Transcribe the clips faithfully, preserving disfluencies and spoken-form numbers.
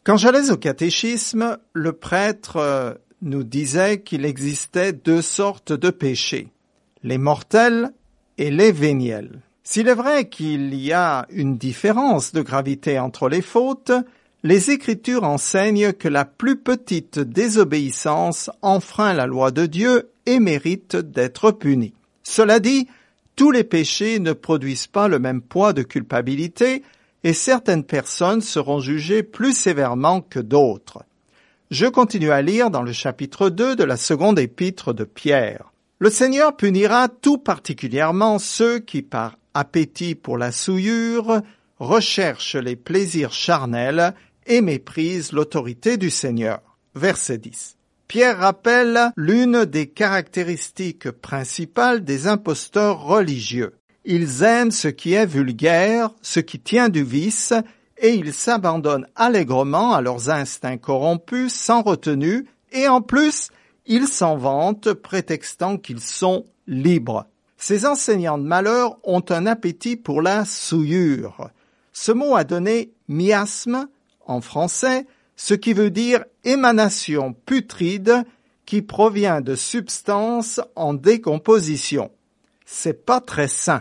Quand j'allais au catéchisme, le prêtre nous disait qu'il existait deux sortes de péchés, les mortels et les véniels. S'il est vrai qu'il y a une différence de gravité entre les fautes, les Écritures enseignent que la plus petite désobéissance enfreint la loi de Dieu et mérite d'être punie. Cela dit, tous les péchés ne produisent pas le même poids de culpabilité et certaines personnes seront jugées plus sévèrement que d'autres. Je continue à lire dans le chapitre deux de la seconde épître de Pierre. Le Seigneur punira tout particulièrement ceux qui, par appétit pour la souillure, recherchent les plaisirs charnels et méprisent l'autorité du Seigneur. Verset dix. Pierre rappelle l'une des caractéristiques principales des imposteurs religieux. Ils aiment ce qui est vulgaire, ce qui tient du vice, et ils s'abandonnent allègrement à leurs instincts corrompus, sans retenue, et en plus, ils s'en vantent, prétextant qu'ils sont libres. Ces enseignants de malheur ont un appétit pour la souillure. Ce mot a donné miasme, en français, ce qui veut dire émanation putride qui provient de substances en décomposition. C'est pas très sain.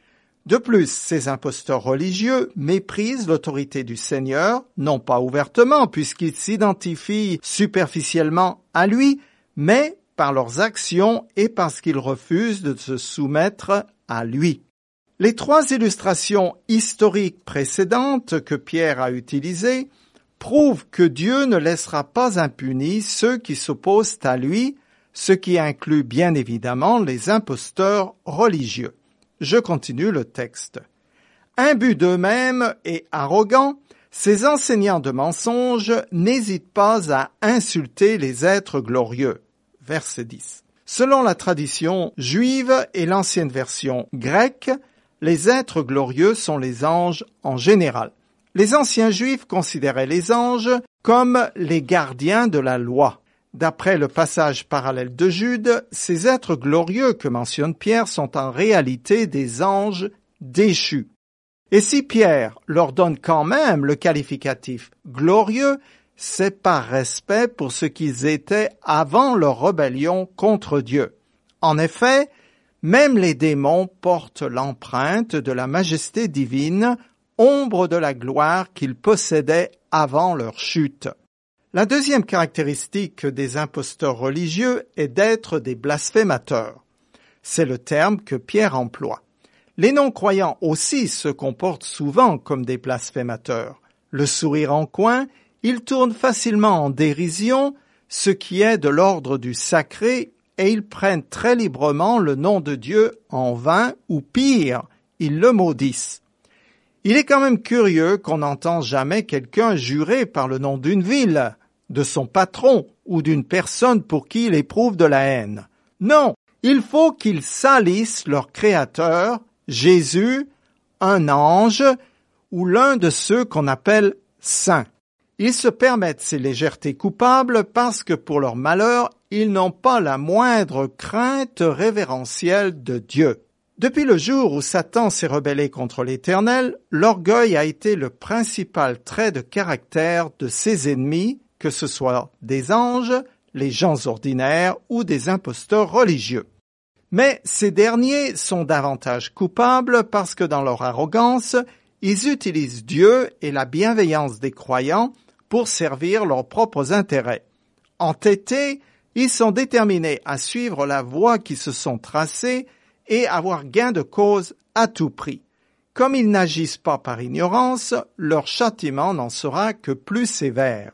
De plus, ces imposteurs religieux méprisent l'autorité du Seigneur, non pas ouvertement, puisqu'ils s'identifient superficiellement à lui, mais par leurs actions et parce qu'ils refusent de se soumettre à lui. Les trois illustrations historiques précédentes que Pierre a utilisées prouvent que Dieu ne laissera pas impunis ceux qui s'opposent à lui, ce qui inclut bien évidemment les imposteurs religieux. Je continue le texte. Imbus d'eux-mêmes et arrogants, ces enseignants de mensonges n'hésitent pas à insulter les êtres glorieux. Verset dix. Selon la tradition juive et l'ancienne version grecque, les êtres glorieux sont les anges en général. Les anciens juifs considéraient les anges comme les gardiens de la loi. D'après le passage parallèle de Jude, ces êtres glorieux que mentionne Pierre sont en réalité des anges déchus. Et si Pierre leur donne quand même le qualificatif glorieux, c'est par respect pour ce qu'ils étaient avant leur rébellion contre Dieu. En effet, même les démons portent l'empreinte de la majesté divine, ombre de la gloire qu'ils possédaient avant leur chute. La deuxième caractéristique des imposteurs religieux est d'être des blasphémateurs. C'est le terme que Pierre emploie. Les non-croyants aussi se comportent souvent comme des blasphémateurs. Le sourire en coin, ils tournent facilement en dérision ce qui est de l'ordre du sacré et ils prennent très librement le nom de Dieu en vain ou pire, ils le maudissent. Il est quand même curieux qu'on n'entende jamais quelqu'un jurer par le nom d'une ville, de son patron ou d'une personne pour qui il éprouve de la haine. Non, il faut qu'ils salissent leur Créateur, Jésus, un ange ou l'un de ceux qu'on appelle saints. Ils se permettent ces légèretés coupables parce que pour leur malheur, ils n'ont pas la moindre crainte révérentielle de Dieu. Depuis le jour où Satan s'est rebellé contre l'Éternel, l'orgueil a été le principal trait de caractère de ses ennemis, que ce soit des anges, les gens ordinaires ou des imposteurs religieux. Mais ces derniers sont davantage coupables parce que dans leur arrogance, ils utilisent Dieu et la bienveillance des croyants pour servir leurs propres intérêts. Entêtés, ils sont déterminés à suivre la voie qui se sont tracées et avoir gain de cause à tout prix. Comme ils n'agissent pas par ignorance, leur châtiment n'en sera que plus sévère.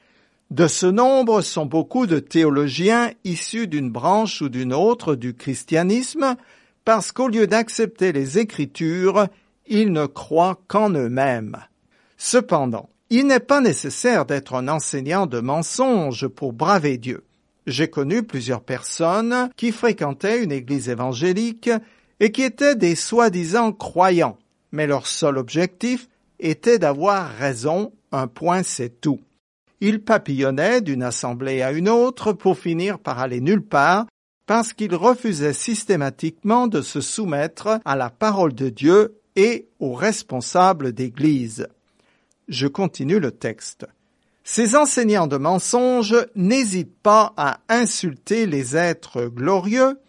De ce nombre sont beaucoup de théologiens issus d'une branche ou d'une autre du christianisme, parce qu'au lieu d'accepter les Écritures, ils ne croient qu'en eux-mêmes. Cependant, il n'est pas nécessaire d'être un enseignant de mensonges pour braver Dieu. J'ai connu plusieurs personnes qui fréquentaient une église évangélique et qui étaient des soi-disant croyants, mais leur seul objectif était d'avoir raison, un point c'est tout. Ils papillonnaient d'une assemblée à une autre pour finir par aller nulle part parce qu'ils refusaient systématiquement de se soumettre à la parole de Dieu et aux responsables d'église. Je continue le texte. Ces enseignants de mensonges n'hésitent pas à insulter les êtres glorieux,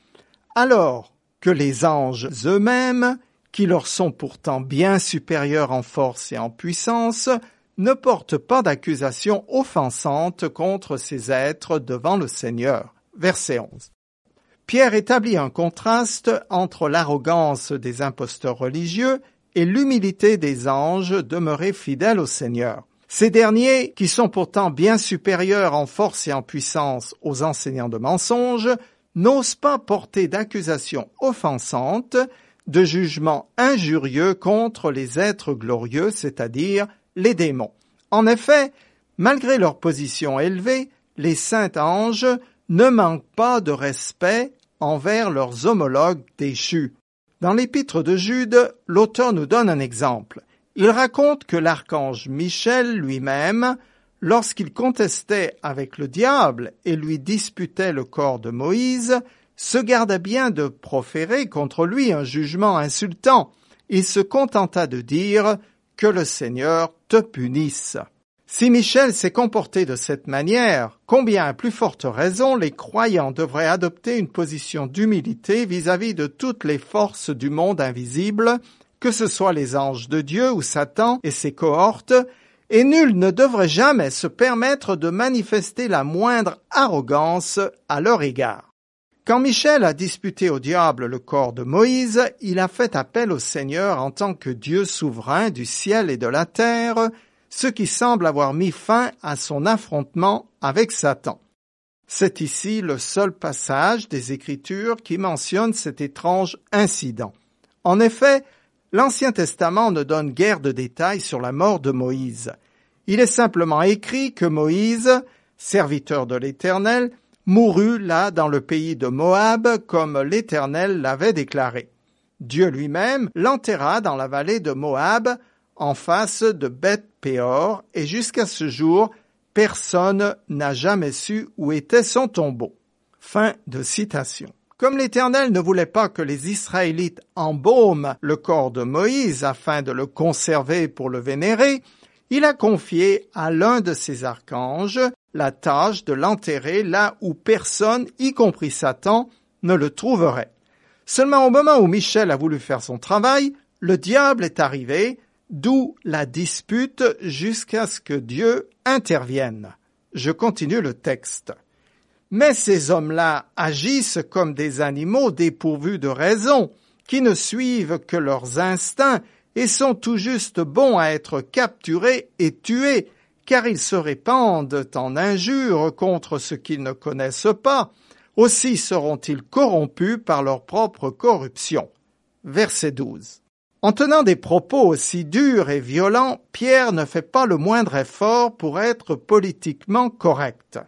alors que les anges eux-mêmes, qui leur sont pourtant bien supérieurs en force et en puissance, ne portent pas d'accusations offensantes contre ces êtres devant le Seigneur. Verset onze. Pierre établit un contraste entre l'arrogance des imposteurs religieux et l'humilité des anges demeurés fidèles au Seigneur. Ces derniers, qui sont pourtant bien supérieurs en force et en puissance aux enseignants de mensonges, n'osent pas porter d'accusations offensantes, de jugements injurieux contre les êtres glorieux, c'est-à-dire les démons. En effet, malgré leur position élevée, les saints anges ne manquent pas de respect envers leurs homologues déchus. Dans l'épître de Jude, l'auteur nous donne un exemple. Il raconte que l'archange Michel lui-même, lorsqu'il contestait avec le diable et lui disputait le corps de Moïse, se garda bien de proférer contre lui un jugement insultant. Il se contenta de dire que le Seigneur te punisse. Si Michel s'est comporté de cette manière, combien à plus forte raison les croyants devraient adopter une position d'humilité vis-à-vis de toutes les forces du monde invisible, que ce soit les anges de Dieu ou Satan et ses cohortes, et nul ne devrait jamais se permettre de manifester la moindre arrogance à leur égard. Quand Michel a disputé au diable le corps de Moïse, il a fait appel au Seigneur en tant que Dieu souverain du ciel et de la terre, ce qui semble avoir mis fin à son affrontement avec Satan. C'est ici le seul passage des Écritures qui mentionne cet étrange incident. En effet, l'Ancien Testament ne donne guère de détails sur la mort de Moïse. Il est simplement écrit que Moïse, serviteur de l'Éternel, mourut là dans le pays de Moab comme l'Éternel l'avait déclaré. Dieu lui-même l'enterra dans la vallée de Moab, en face de Beth-Péor, et jusqu'à ce jour, personne n'a jamais su où était son tombeau. Fin de citation. Comme l'Éternel ne voulait pas que les Israélites embaument le corps de Moïse afin de le conserver pour le vénérer, il a confié à l'un de ses archanges la tâche de l'enterrer là où personne, y compris Satan, ne le trouverait. Seulement au moment où Michel a voulu faire son travail, le diable est arrivé, d'où la dispute jusqu'à ce que Dieu intervienne. Je continue le texte. Mais ces hommes-là agissent comme des animaux dépourvus de raison, qui ne suivent que leurs instincts et sont tout juste bons à être capturés et tués, car ils se répandent en injures contre ce qu'ils ne connaissent pas. Aussi seront-ils corrompus par leur propre corruption. Verset douze. En tenant des propos aussi durs et violents, Pierre ne fait pas le moindre effort pour être politiquement correct.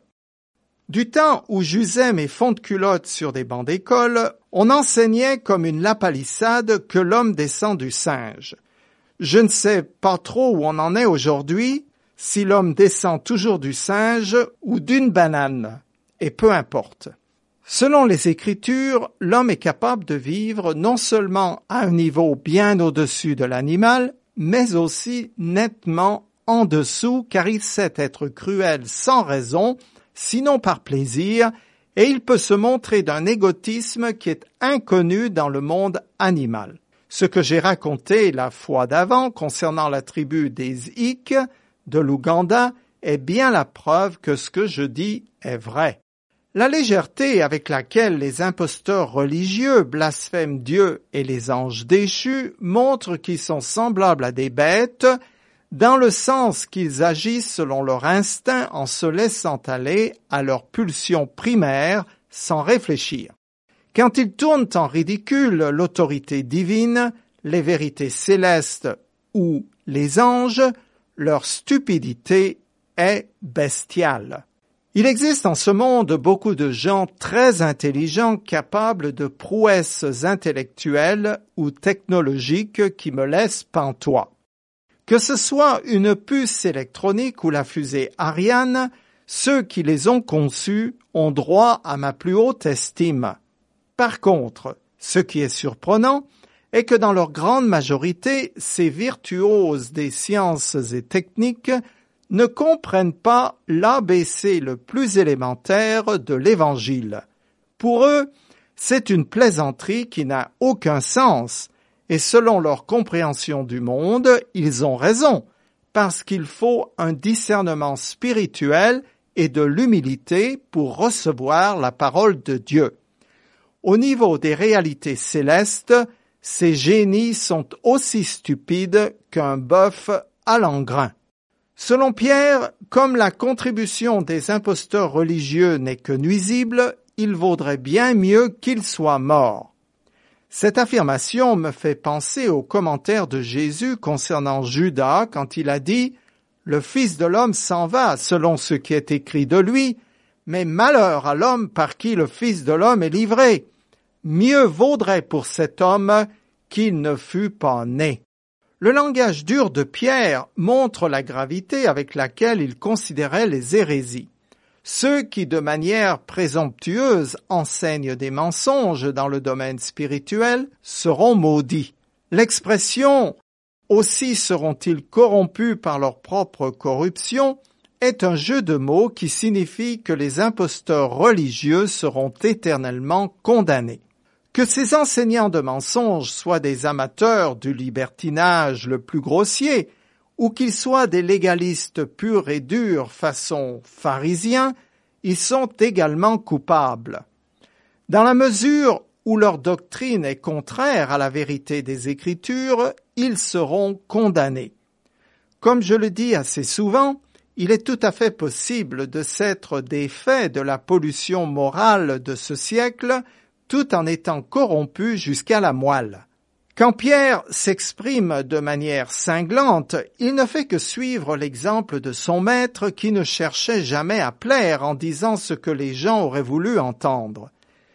Du temps où j'usais mes fonds de culotte sur des bancs d'école, on enseignait comme une lapalissade que l'homme descend du singe. Je ne sais pas trop où on en est aujourd'hui, si l'homme descend toujours du singe ou d'une banane, et peu importe. Selon les Écritures, l'homme est capable de vivre non seulement à un niveau bien au-dessus de l'animal, mais aussi nettement en dessous, car il sait être cruel sans raison, sinon par plaisir, et il peut se montrer d'un égotisme qui est inconnu dans le monde animal. Ce que j'ai raconté la fois d'avant concernant la tribu des Hik de l'Ouganda est bien la preuve que ce que je dis est vrai. La légèreté avec laquelle les imposteurs religieux blasphèment Dieu et les anges déchus montre qu'ils sont semblables à des bêtes, dans le sens qu'ils agissent selon leur instinct en se laissant aller à leurs pulsions primaires sans réfléchir. Quand ils tournent en ridicule l'autorité divine, les vérités célestes ou les anges, leur stupidité est bestiale. Il existe en ce monde beaucoup de gens très intelligents capables de prouesses intellectuelles ou technologiques qui me laissent pantois. Que ce soit une puce électronique ou la fusée Ariane, ceux qui les ont conçus ont droit à ma plus haute estime. Par contre, ce qui est surprenant est que dans leur grande majorité, ces virtuoses des sciences et techniques ne comprennent pas l'A B C le plus élémentaire de l'Évangile. Pour eux, c'est une plaisanterie qui n'a aucun sens, et selon leur compréhension du monde, ils ont raison, parce qu'il faut un discernement spirituel et de l'humilité pour recevoir la parole de Dieu. Au niveau des réalités célestes, ces génies sont aussi stupides qu'un bœuf à l'engrain. Selon Pierre, comme la contribution des imposteurs religieux n'est que nuisible, il vaudrait bien mieux qu'ils soient morts. Cette affirmation me fait penser au commentaire de Jésus concernant Judas quand il a dit « Le Fils de l'homme s'en va selon ce qui est écrit de lui, mais malheur à l'homme par qui le Fils de l'homme est livré. Mieux vaudrait pour cet homme qu'il ne fût pas né. » Le langage dur de Pierre montre la gravité avec laquelle il considérait les hérésies. Ceux qui, de manière présomptueuse, enseignent des mensonges dans le domaine spirituel seront maudits. L'expression « aussi seront-ils corrompus par leur propre corruption » est un jeu de mots qui signifie que les imposteurs religieux seront éternellement condamnés. Que ces enseignants de mensonges soient des amateurs du libertinage le plus grossier, ou qu'ils soient des légalistes purs et durs façon pharisiens, ils sont également coupables. Dans la mesure où leur doctrine est contraire à la vérité des Écritures, ils seront condamnés. Comme je le dis assez souvent, il est tout à fait possible de s'être défait de la pollution morale de ce siècle, tout en étant corrompu jusqu'à la moelle. Quand Pierre s'exprime de manière cinglante, il ne fait que suivre l'exemple de son maître qui ne cherchait jamais à plaire en disant ce que les gens auraient voulu entendre.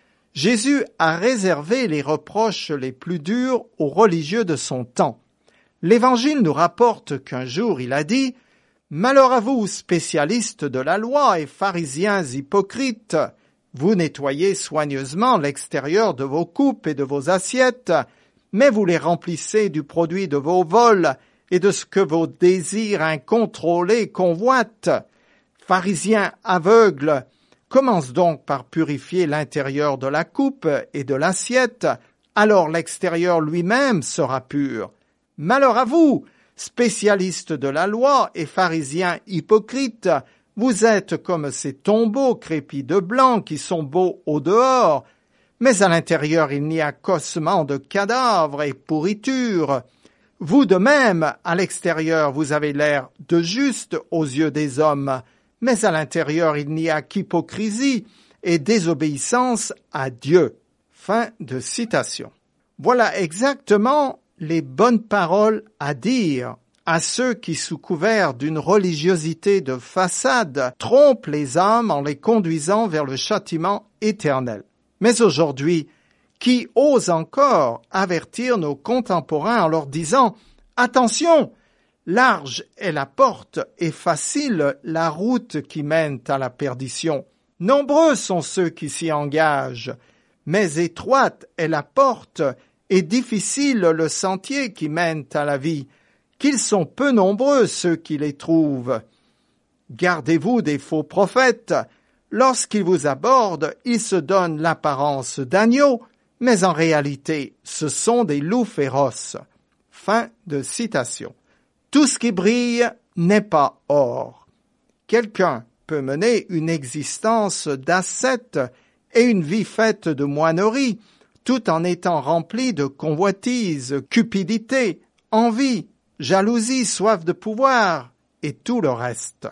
Jésus a réservé les reproches les plus durs aux religieux de son temps. L'Évangile nous rapporte qu'un jour il a dit « Malheur à vous, spécialistes de la loi et pharisiens hypocrites, vous nettoyez soigneusement l'extérieur de vos coupes et de vos assiettes, mais vous les remplissez du produit de vos vols et de ce que vos désirs incontrôlés convoitent. Pharisiens aveugles, commence donc par purifier l'intérieur de la coupe et de l'assiette, alors l'extérieur lui-même sera pur. Malheur à vous, spécialistes de la loi et pharisiens hypocrites, vous êtes comme ces tombeaux crépis de blanc qui sont beaux au dehors, mais à l'intérieur il n'y a qu'ossements de cadavres et pourriture. Vous de même, à l'extérieur vous avez l'air de juste aux yeux des hommes, mais à l'intérieur il n'y a qu'hypocrisie et désobéissance à Dieu. Fin de citation. Voilà exactement les bonnes paroles à dire à ceux qui, sous couvert d'une religiosité de façade, trompent les âmes en les conduisant vers le châtiment éternel. Mais aujourd'hui, qui ose encore avertir nos contemporains en leur disant « Attention, large est la porte et facile la route qui mène à la perdition. Nombreux sont ceux qui s'y engagent, mais étroite est la porte et difficile le sentier qui mène à la vie. Qu'ils sont peu nombreux ceux qui les trouvent. Gardez-vous des faux prophètes. Lorsqu'ils vous abordent, ils se donnent l'apparence d'agneaux, mais en réalité, ce sont des loups féroces. » Fin de citation. Tout ce qui brille n'est pas or. Quelqu'un peut mener une existence d'ascète et une vie faite de moinerie, tout en étant rempli de convoitise, cupidité, envie, jalousie, soif de pouvoir et tout le reste.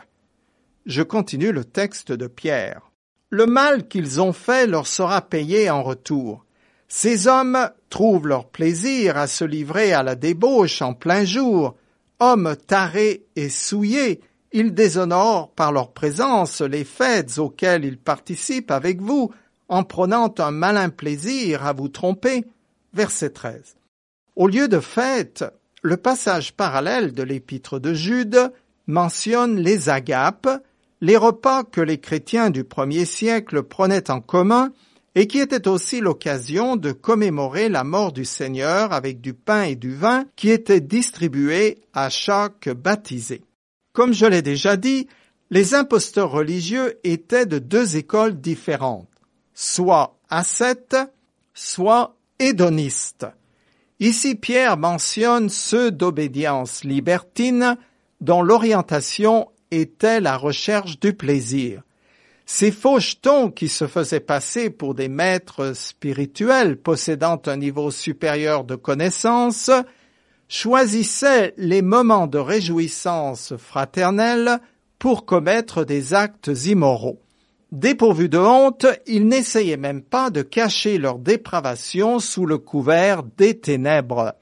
Je continue le texte de Pierre. Le mal qu'ils ont fait leur sera payé en retour. Ces hommes trouvent leur plaisir à se livrer à la débauche en plein jour. Hommes tarés et souillés, ils déshonorent par leur présence les fêtes auxquelles ils participent avec vous, en prenant un malin plaisir à vous tromper. Verset treize. Au lieu de fêtes, le passage parallèle de l'épître de Jude mentionne les agapes, les repas que les chrétiens du premier siècle prenaient en commun et qui étaient aussi l'occasion de commémorer la mort du Seigneur avec du pain et du vin qui étaient distribués à chaque baptisé. Comme je l'ai déjà dit, les imposteurs religieux étaient de deux écoles différentes, soit ascètes, soit hédonistes. Ici, Pierre mentionne ceux d'obédience libertine dont l'orientation était la recherche du plaisir. Ces faux jetons qui se faisaient passer pour des maîtres spirituels possédant un niveau supérieur de connaissance choisissaient les moments de réjouissance fraternelle pour commettre des actes immoraux. Dépourvus de honte, ils n'essayaient même pas de cacher leur dépravation sous le couvert des ténèbres.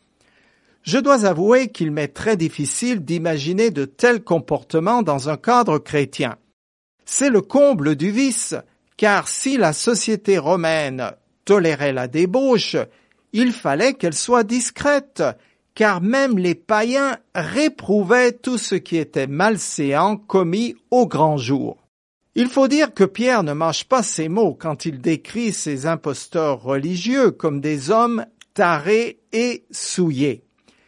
Je dois avouer qu'il m'est très difficile d'imaginer de tels comportements dans un cadre chrétien. C'est le comble du vice, car si la société romaine tolérait la débauche, il fallait qu'elle soit discrète, car même les païens réprouvaient tout ce qui était malséant commis au grand jour. Il faut dire que Pierre ne mâche pas ses mots quand il décrit ces imposteurs religieux comme des hommes tarés et souillés.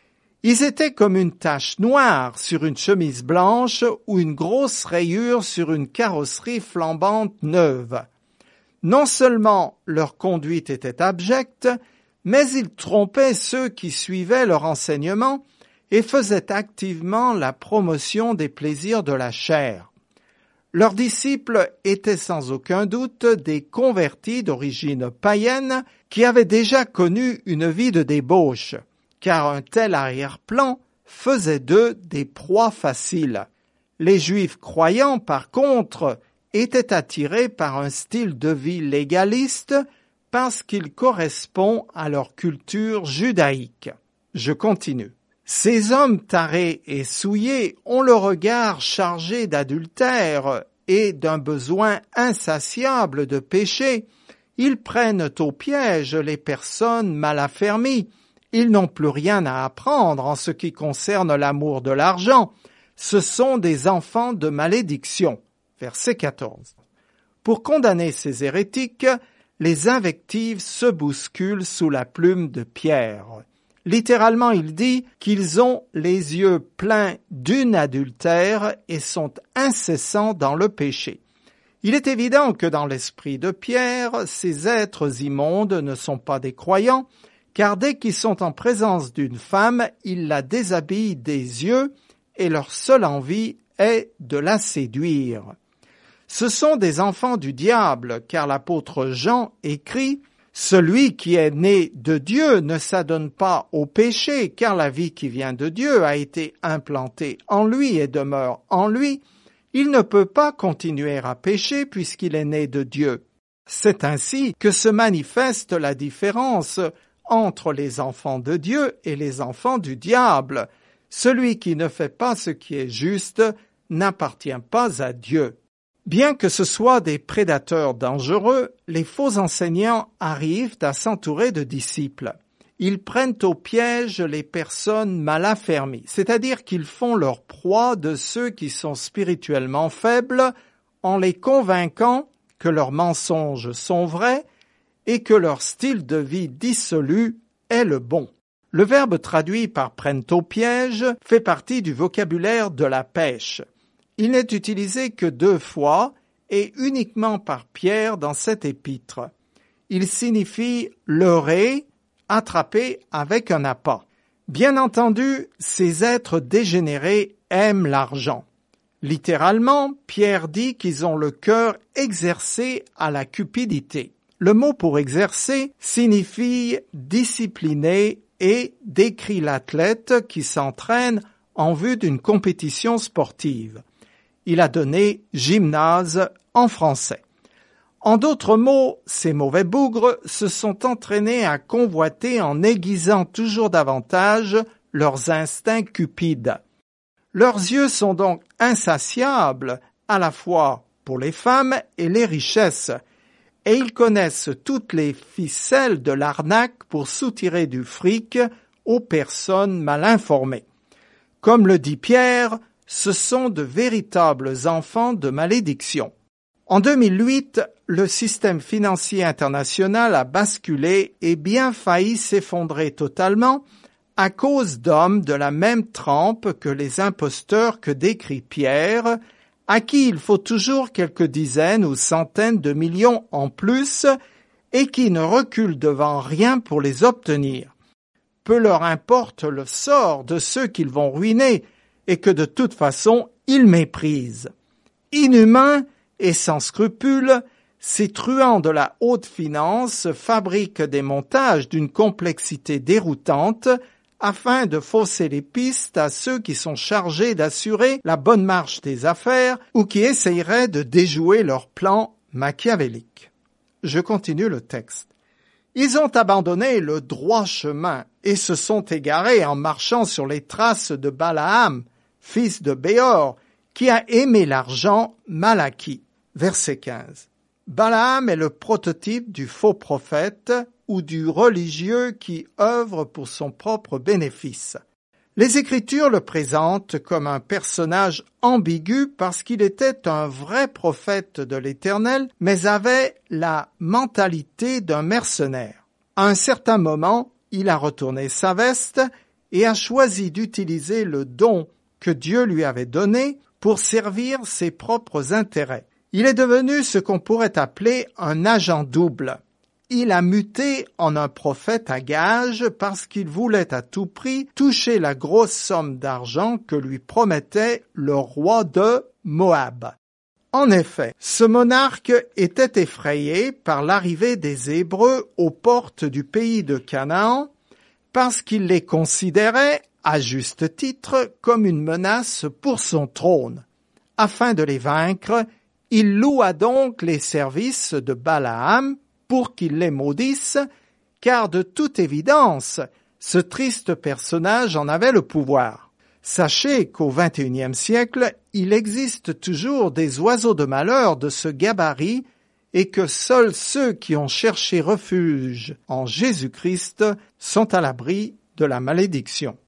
Ils étaient comme une tache noire sur une chemise blanche ou une grosse rayure sur une carrosserie flambante neuve. Non seulement leur conduite était abjecte, mais ils trompaient ceux qui suivaient leur enseignement et faisaient activement la promotion des plaisirs de la chair. Leurs disciples étaient sans aucun doute des convertis d'origine païenne qui avaient déjà connu une vie de débauche, car un tel arrière-plan faisait d'eux des proies faciles. Les Juifs croyants, par contre, étaient attirés par un style de vie légaliste parce qu'il correspond à leur culture judaïque. Je continue. Ces hommes tarés et souillés ont le regard chargé d'adultère et d'un besoin insatiable de péché. Ils prennent au piège les personnes mal affermies. Ils n'ont plus rien à apprendre en ce qui concerne l'amour de l'argent. Ce sont des enfants de malédiction. Verset quatorze. Pour condamner ces hérétiques, les invectives se bousculent sous la plume de Pierre. Littéralement, il dit qu'ils ont les yeux pleins d'un adultère et sont incessants dans le péché. Il est évident que dans l'esprit de Pierre, ces êtres immondes ne sont pas des croyants, car dès qu'ils sont en présence d'une femme, ils la déshabillent des yeux et leur seule envie est de la séduire. Ce sont des enfants du diable, car l'apôtre Jean écrit « Celui qui est né de Dieu ne s'adonne pas au péché, car la vie qui vient de Dieu a été implantée en lui et demeure en lui. Il ne peut pas continuer à pécher puisqu'il est né de Dieu. » C'est ainsi que se manifeste la différence entre les enfants de Dieu et les enfants du diable. Celui qui ne fait pas ce qui est juste n'appartient pas à Dieu. Bien que ce soit des prédateurs dangereux, les faux enseignants arrivent à s'entourer de disciples. Ils prennent au piège les personnes mal affermies, c'est-à-dire qu'ils font leur proie de ceux qui sont spirituellement faibles en les convainquant que leurs mensonges sont vrais et que leur style de vie dissolu est le bon. Le verbe traduit par « prennent au piège » fait partie du vocabulaire de la pêche. Il n'est utilisé que deux fois et uniquement par Pierre dans cet épître. Il signifie leurrer, attraper avec un appât. Bien entendu, ces êtres dégénérés aiment l'argent. Littéralement, Pierre dit qu'ils ont le cœur exercé à la cupidité. Le mot pour exercer signifie discipliner et décrit l'athlète qui s'entraîne en vue d'une compétition sportive. Il a donné gymnase en français. En d'autres mots, ces mauvais bougres se sont entraînés à convoiter en aiguisant toujours davantage leurs instincts cupides. Leurs yeux sont donc insatiables à la fois pour les femmes et les richesses, et ils connaissent toutes les ficelles de l'arnaque pour soutirer du fric aux personnes mal informées. Comme le dit Pierre, ce sont de véritables enfants de malédiction. En deux mille huit, le système financier international a basculé et bien failli s'effondrer totalement à cause d'hommes de la même trempe que les imposteurs que décrit Pierre, à qui il faut toujours quelques dizaines ou centaines de millions en plus et qui ne reculent devant rien pour les obtenir. Peu leur importe le sort de ceux qu'ils vont ruiner et que de toute façon ils méprisent. Inhumains et sans scrupules, ces truands de la haute finance fabriquent des montages d'une complexité déroutante afin de fausser les pistes à ceux qui sont chargés d'assurer la bonne marche des affaires ou qui essayeraient de déjouer leurs plans machiavéliques. Je continue le texte. Ils ont abandonné le droit chemin et se sont égarés en marchant sur les traces de Balaam, fils de Béor, qui a aimé l'argent mal acquis. Verset quinze. Balaam est le prototype du faux prophète ou du religieux qui œuvre pour son propre bénéfice. Les Écritures le présentent comme un personnage ambigu parce qu'il était un vrai prophète de l'Éternel, mais avait la mentalité d'un mercenaire. À un certain moment, il a retourné sa veste et a choisi d'utiliser le don que Dieu lui avait donné pour servir ses propres intérêts. Il est devenu ce qu'on pourrait appeler un agent double. Il a muté en un prophète à gage parce qu'il voulait à tout prix toucher la grosse somme d'argent que lui promettait le roi de Moab. En effet, ce monarque était effrayé par l'arrivée des Hébreux aux portes du pays de Canaan parce qu'il les considérait, à juste titre, comme une menace pour son trône. Afin de les vaincre, il loua donc les services de Balaam pour qu'il les maudisse, car de toute évidence, ce triste personnage en avait le pouvoir. Sachez qu'au vingt et unième siècle, il existe toujours des oiseaux de malheur de ce gabarit et que seuls ceux qui ont cherché refuge en Jésus-Christ sont à l'abri de la malédiction.